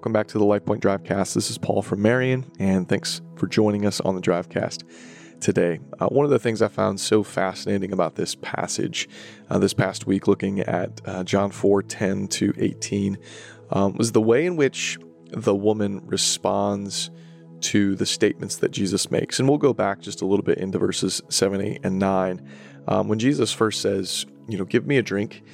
welcome back to the LifePoint Drivecast. This is Paul from Marion, and thanks for joining us on the Drivecast today. One of the things I found so fascinating about this passage this past week, looking at John 4:10 to 18, was the way in which the woman responds to the statements that Jesus makes. And we'll go back just a little bit into verses 7, 8, and 9. When Jesus first says, give me a drink,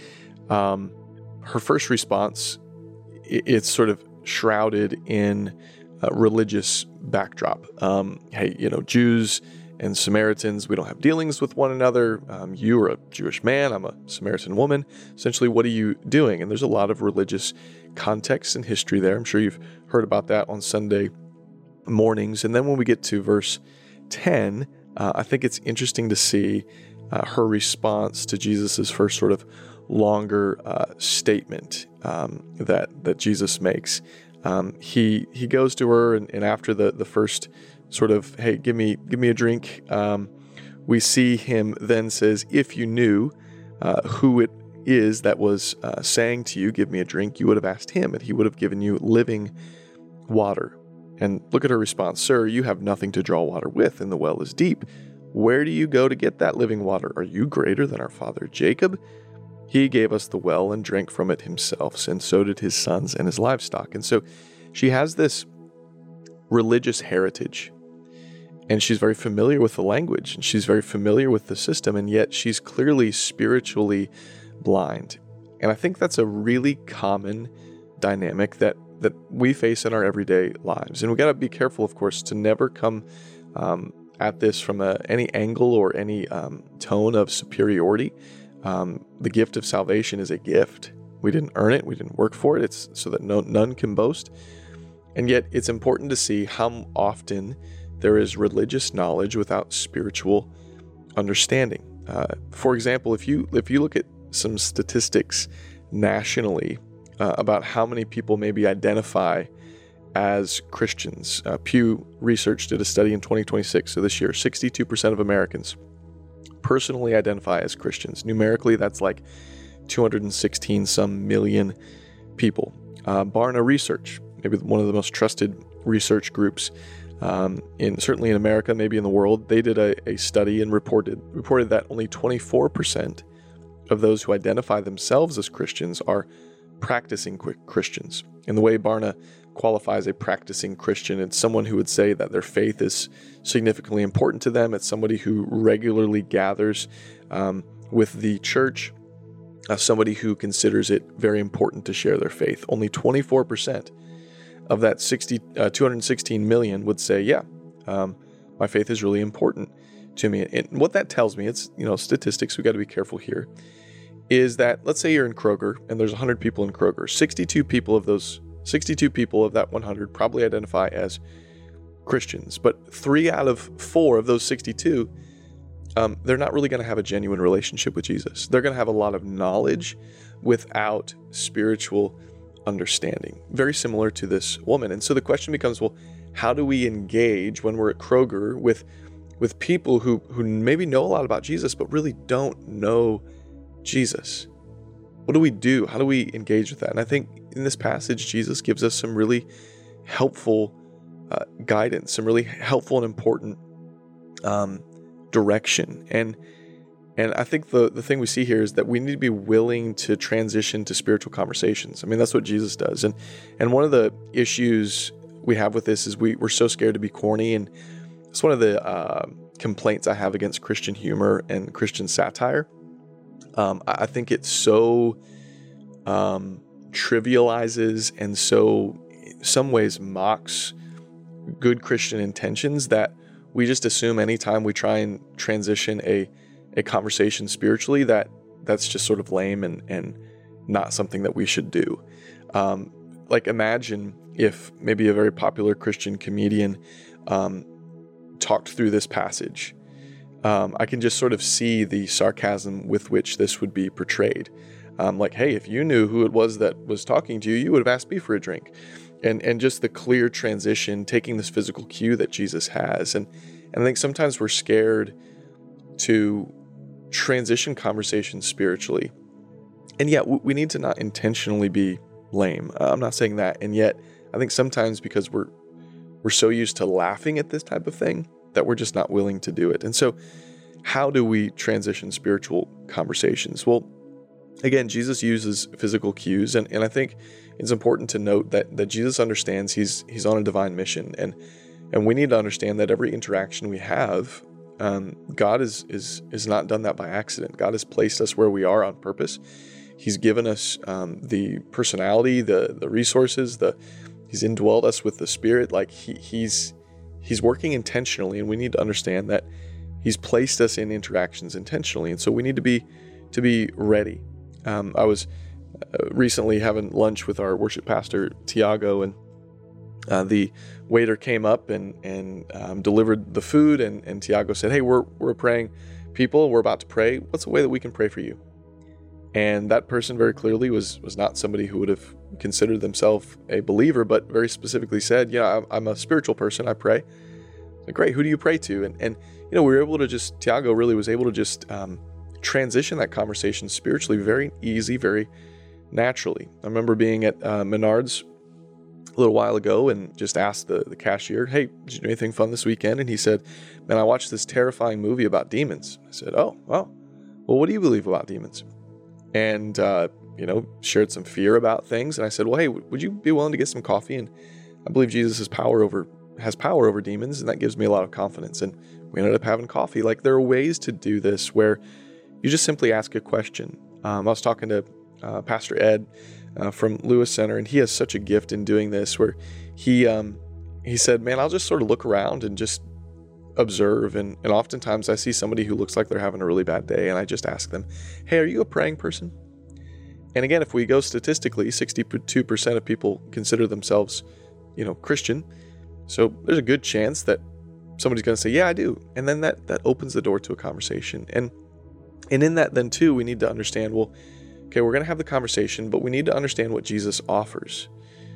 her first response, it's sort of shrouded in a religious backdrop. Hey, Jews and Samaritans, we don't have dealings with one another. You are a Jewish man, I'm a Samaritan woman. Essentially, what are you doing? And there's a lot of religious context and history there. I'm sure you've heard about that on Sunday mornings. And then when we get to verse 10, I think it's interesting to see her response to Jesus's first sort of longer statement that Jesus makes. He goes to her, and after the first sort of, hey, give me a drink, we see him then says, if you knew who it is that was saying to you, give me a drink, you would have asked him, and he would have given you living water. And look at her response. Sir, you have nothing to draw water with, and the well is deep. Where do you go to get that living water? Are you greater than our father Jacob? He gave us the well and drank from it himself, and so did his sons and his livestock. And so she has this religious heritage, and she's very familiar with the language, and she's very familiar with the system, and yet she's clearly spiritually blind. And I think that's a really common dynamic that we face in our everyday lives. And we got to be careful, of course, to never come at this from any angle or any tone of superiority. The gift of salvation is a gift. We didn't earn it. We didn't work for it. It's so that none can boast. And yet it's important to see how often there is religious knowledge without spiritual understanding. For example, if you look at some statistics nationally about how many people maybe identify as Christians, Pew Research did a study in 2026, so this year, 62% of Americans personally identify as Christians. Numerically, that's like 216 some million people. Barna Research, maybe one of the most trusted research groups certainly in America, maybe in the world, they did a study and reported that only 24% of those who identify themselves as Christians are practicing Christians. And the way Barna qualifies a practicing Christian, it's someone who would say that their faith is significantly important to them. It's somebody who regularly gathers with the church, somebody who considers it very important to share their faith. Only 24% of that 216 million would say, yeah, my faith is really important to me. And what that tells me, it's statistics, we got to be careful here, is that let's say you're in Kroger and there's 100 people in Kroger. 62 people of that 100 probably identify as Christians, but 3 out of 4 of those 62, they're not really going to have a genuine relationship with Jesus. They're going to have a lot of knowledge without spiritual understanding, very similar to this woman. And so the question becomes, well, how do we engage when we're at Kroger with people who maybe know a lot about Jesus, but really don't know Jesus? What do we do? How do we engage with that? And I think in this passage, Jesus gives us some really helpful guidance, some really helpful and important direction. And I think the thing we see here is that we need to be willing to transition to spiritual conversations. I mean, that's what Jesus does. And one of the issues we have with this is we're so scared to be corny. And it's one of the complaints I have against Christian humor and Christian satire. I think it so trivializes and so in some ways mocks good Christian intentions that we just assume anytime we try and transition a conversation spiritually that's just sort of lame and not something that we should do. Like imagine if maybe a very popular Christian comedian talked through this passage. I can just sort of see the sarcasm with which this would be portrayed. Like, hey, if you knew who it was that was talking to you, you would have asked me for a drink. And just the clear transition, taking this physical cue that Jesus has. And I think sometimes we're scared to transition conversations spiritually. And yet we need to not intentionally be lame. I'm not saying that. And yet I think sometimes because we're so used to laughing at this type of thing that we're just not willing to do it. And so how do we transition spiritual conversations? Well, again, Jesus uses physical cues, and I think it's important to note that Jesus understands he's on a divine mission, and we need to understand that every interaction we have, God is not done that by accident. God has placed us where we are on purpose. He's given us the personality, the resources, He's indwelled us with the Spirit. Like he's working intentionally, and we need to understand that He's placed us in interactions intentionally, and so we need to be ready. I was recently having lunch with our worship pastor Tiago, and the waiter came up and delivered the food, and Tiago said, "Hey, we're praying people. We're about to pray. What's a way that we can pray for you?" And that person very clearly was not somebody who would have considered themselves a believer, but very specifically said, "Yeah, I'm a spiritual person. I pray." Like, great. Who do you pray to? And we were able to Tiago really was able to just transition that conversation spiritually very easy, very naturally. I remember being at Menards a little while ago and just asked the cashier, "Hey, did you do anything fun this weekend?" And he said, "Man, I watched this terrifying movie about demons." I said, "Oh, well, what do you believe about demons?" And, shared some fear about things. And I said, "Well, hey, would you be willing to get some coffee? And I believe Jesus has power over demons, and that gives me a lot of confidence." And we ended up having coffee. Like, there are ways to do this where you just simply ask a question. I was talking to Pastor Ed from Lewis Center, and he has such a gift in doing this where he said, "Man, I'll just sort of look around and just observe. And oftentimes I see somebody who looks like they're having a really bad day, and I just ask them, 'Hey, are you a praying person?'" And again, if we go statistically, 62% of people consider themselves, Christian. So there's a good chance that somebody's going to say, "Yeah, I do." And then that opens the door to a conversation. And in that then too, we need to understand, well, okay, we're going to have the conversation, but we need to understand what Jesus offers.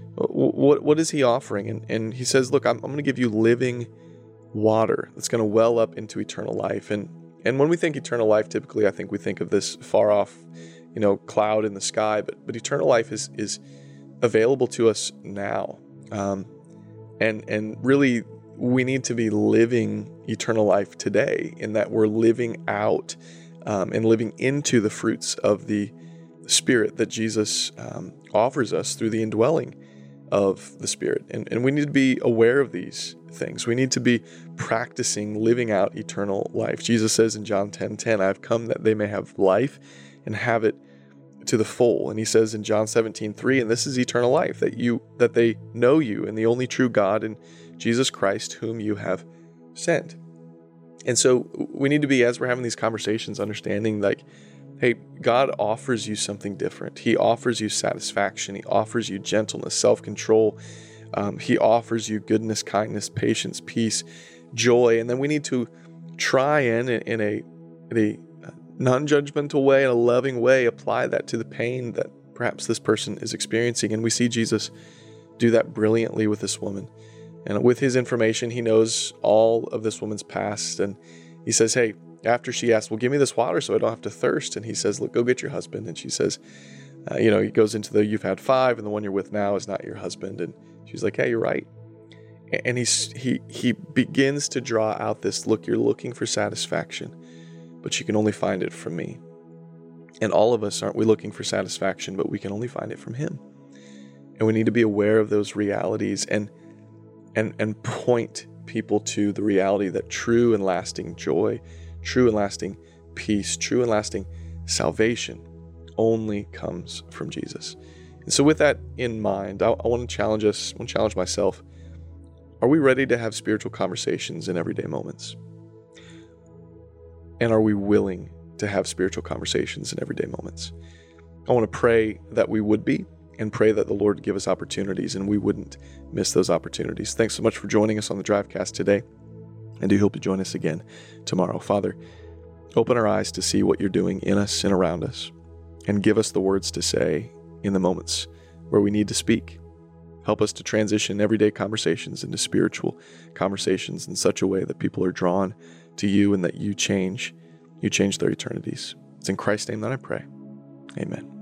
What is he offering? And he says, "Look, I'm going to give you living water that's going to well up into eternal life." And when we think eternal life, typically I think we think of this far off, cloud in the sky, but eternal life is available to us now. And really we need to be living eternal life today, in that we're living out and living into the fruits of the Spirit that Jesus offers us through the indwelling of the Spirit. And we need to be aware of these things. We need to be practicing living out eternal life. Jesus says in John 10:10, "I've come that they may have life and have it to the full." And he says in John 17:3, "And this is eternal life, that they know you and the only true God and Jesus Christ, whom you have sent." And so we need to be, as we're having these conversations, understanding like, hey, God offers you something different. He offers you satisfaction. He offers you gentleness, self-control. He offers you goodness, kindness, patience, peace, joy. And then we need to try in a non-judgmental way, in a loving way, apply that to the pain that perhaps this person is experiencing. And we see Jesus do that brilliantly with this woman. And with his information, he knows all of this woman's past. And he says, hey, after she asks, "Well, give me this water so I don't have to thirst." And he says, "Look, go get your husband." And she says, he goes into "You've had 5 and the one you're with now is not your husband." And she's like, "Hey, you're right." And he begins to draw out this, look, you're looking for satisfaction, but you can only find it from me. And all of us, aren't we looking for satisfaction, but we can only find it from him. And we need to be aware of those realities and point people to the reality that true and lasting joy, true and lasting peace, true and lasting salvation only comes from Jesus. And so with that in mind, I want to challenge us, I want to challenge myself. Are we ready to have spiritual conversations in everyday moments? And are we willing to have spiritual conversations in everyday moments? I want to pray that we would be, and pray that the Lord give us opportunities and we wouldn't miss those opportunities. Thanks so much for joining us on the Drivecast today, and do hope to join us again tomorrow. Father, open our eyes to see what you're doing in us and around us, and give us the words to say in the moments where we need to speak. Help us to transition everyday conversations into spiritual conversations in such a way that people are drawn to you and that you change their eternities. It's in Christ's name that I pray. Amen.